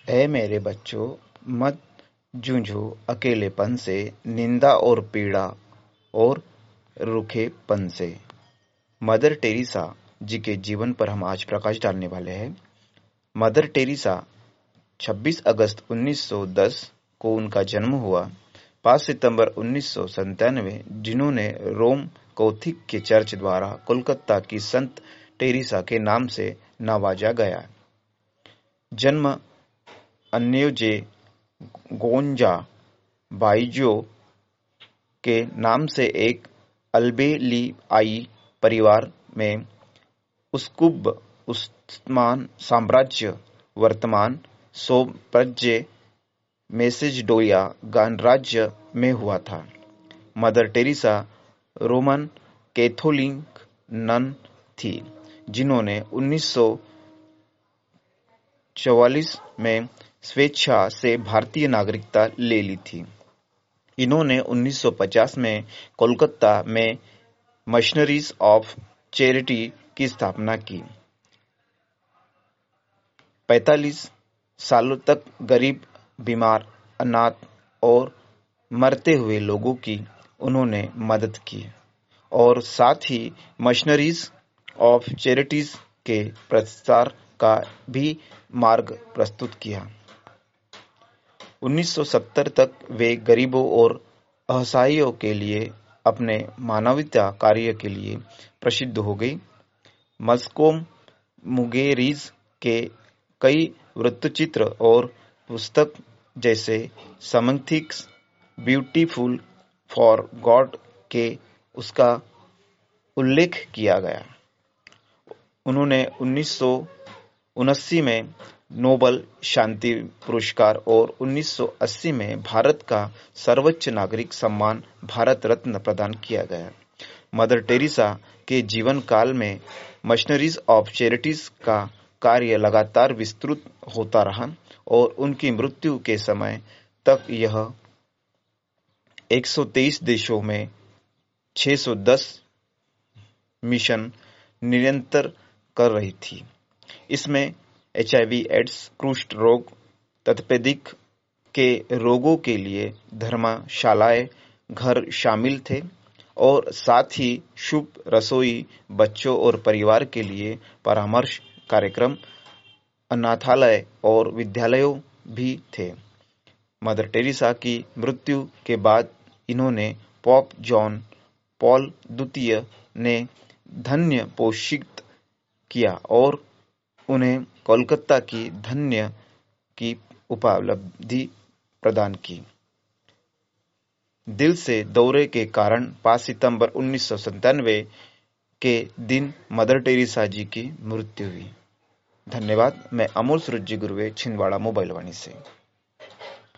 ऐ मेरे बच्चों, मत जूझो अकेलेपन से, निंदा और पीड़ा और रूखेपन से। मदर टेरेसा जी के जीवन पर हम आज प्रकाश डालने वाले हैं। मदर टेरेसा 26 अगस्त 1910 को उनका जन्म हुआ। 5 सितंबर 1997 जिन्होंने रोम कैथोलिक के चर्च द्वारा कोलकाता की संत टेरेसा के नाम से नवाजा गया। जन्म अन्योजे गोंजा बाइजो के नाम से एक अल्बेलियाई परिवार में उस्कुब उस्मान साम्राज्य वर्तमान सोब्रजे मेसेडोनिया गणराज्य में हुआ था। Mother Teresa Roman Catholic nun थी जिन्होंने 1944 में स्वेच्छा से भारतीय नागरिकता ले ली थी। इन्होंने 1950 में कोलकाता में मिशनरीज ऑफ चैरिटी की स्थापना की। 45 सालों तक गरीब, बीमार, अनाथ और मरते हुए लोगों की उन्होंने मदद की और साथ ही मिशनरीज ऑफ चैरिटीज के प्रसार का भी मार्ग प्रस्तुत किया। 1970 तक वे गरीबों और असहायों के लिए अपने मानवता कार्य के लिए प्रसिद्ध हो गई। मस्को मुगेरिज के कई वृत्तचित्र और पुस्तक जैसे समथिंग्स ब्यूटीफुल फॉर गॉड के उसका उल्लेख किया गया। उन्होंने 1979 में नोबल शांति पुरस्कार और 1980 में भारत का सर्वोच्च नागरिक सम्मान भारत रत्न प्रदान किया गया। मदर टेरेसा के जीवन काल में मिशनरीज ऑफ चैरिटीज का कार्य लगातार विस्तृत होता रहा और उनकी मृत्यु के समय तक यह 123 देशों में 610 मिशन निरंतर कर रही थी। इसमें HIV, एड्स, कुष्ठ रोग, तपेदिक के रोगों के लिए धर्मशालाएं, घर शामिल थे और साथ ही शुभ रसोई, बच्चों और परिवार के लिए परामर्श कार्यक्रम, अनाथालय और विद्यालयों भी थे। मदर टेरेसा की मृत्यु के बाद इन्होंने पोप जॉन पॉल द्वितीय ने धन्य पोषित किया और उन्हें कोलकाता की धन्य की उपलब्धि प्रदान की। दिल से दौरे के कारण 5 सितंबर 1997 के दिन मदर टेरेसा जी की मृत्यु हुई। धन्यवाद। मैं अमोल सूरज जी गुरुवे, छिंदवाड़ा मोबाइल वाणी से।